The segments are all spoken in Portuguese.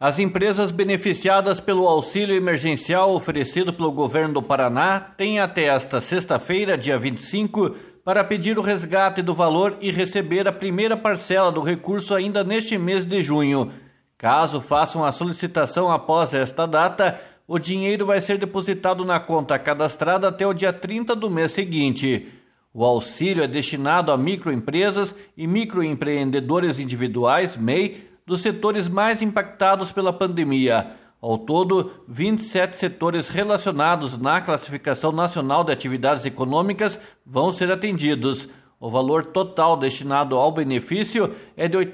As empresas beneficiadas pelo auxílio emergencial oferecido pelo governo do Paraná têm até esta sexta-feira, dia 25, para pedir o resgate do valor e receber a primeira parcela do recurso ainda neste mês de junho. Caso façam a solicitação após esta data, o dinheiro vai ser depositado na conta cadastrada até o dia 30 do mês seguinte. O auxílio é destinado a microempresas e microempreendedores individuais, MEI, dos setores mais impactados pela pandemia. Ao todo, 27 setores relacionados na Classificação Nacional de Atividades Econômicas vão ser atendidos. O valor total destinado ao benefício é de R$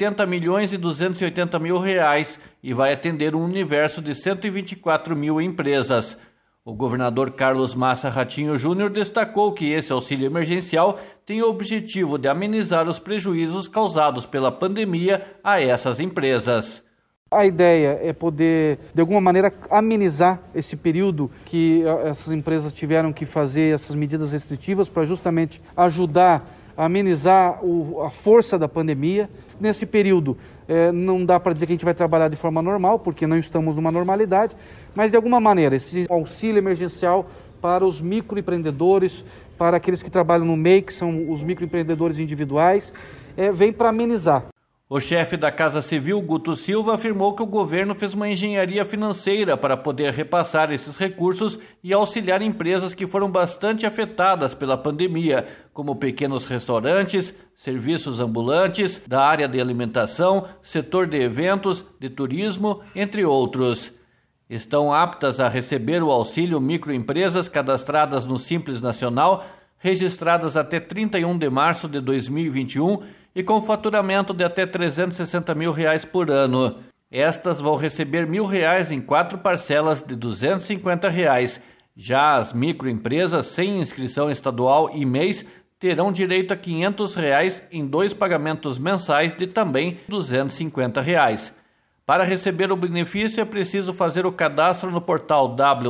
80.280.000 e vai atender um universo de 124 mil empresas. O governador Carlos Massa Ratinho Júnior destacou que esse auxílio emergencial tem o objetivo de amenizar os prejuízos causados pela pandemia a essas empresas. A ideia é poder, de alguma maneira, amenizar esse período que essas empresas tiveram que fazer essas medidas restritivas para justamente ajudar a amenizar a força da pandemia. Nesse período, não dá para dizer que a gente vai trabalhar de forma normal, porque não estamos numa normalidade, mas de alguma maneira, esse auxílio emergencial para os microempreendedores, para aqueles que trabalham no MEI, que são os microempreendedores individuais, vem para amenizar. O chefe da Casa Civil, Guto Silva, afirmou que o governo fez uma engenharia financeira para poder repassar esses recursos e auxiliar empresas que foram bastante afetadas pela pandemia, como pequenos restaurantes, serviços ambulantes, da área de alimentação, setor de eventos, de turismo, entre outros. Estão aptas a receber o auxílio microempresas cadastradas no Simples Nacional, registradas até 31 de março de 2021 e com faturamento de até R$ 360 mil por ano. Estas vão receber R$ 1.000 em 4 parcelas de R$ 250. Já as microempresas sem inscrição estadual e MEIs terão direito a R$ 500 em 2 pagamentos mensais de também R$ 250. Para receber o benefício é preciso fazer o cadastro no portal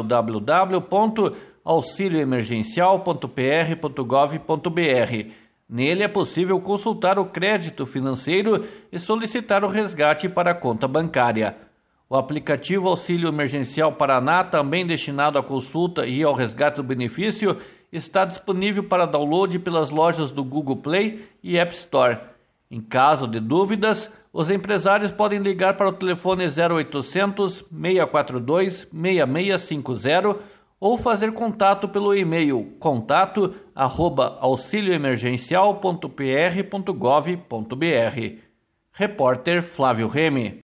www.auxilioemergencial.pr.gov.br. Nele é possível consultar o crédito financeiro e solicitar o resgate para a conta bancária. O aplicativo Auxílio Emergencial Paraná, também destinado à consulta e ao resgate do benefício, está disponível para download pelas lojas do Google Play e App Store. Em caso de dúvidas, os empresários podem ligar para o telefone 0800 642 6650 ou fazer contato pelo e-mail contato@auxilioemergencial.pr.gov.br. Repórter Flávio Remy.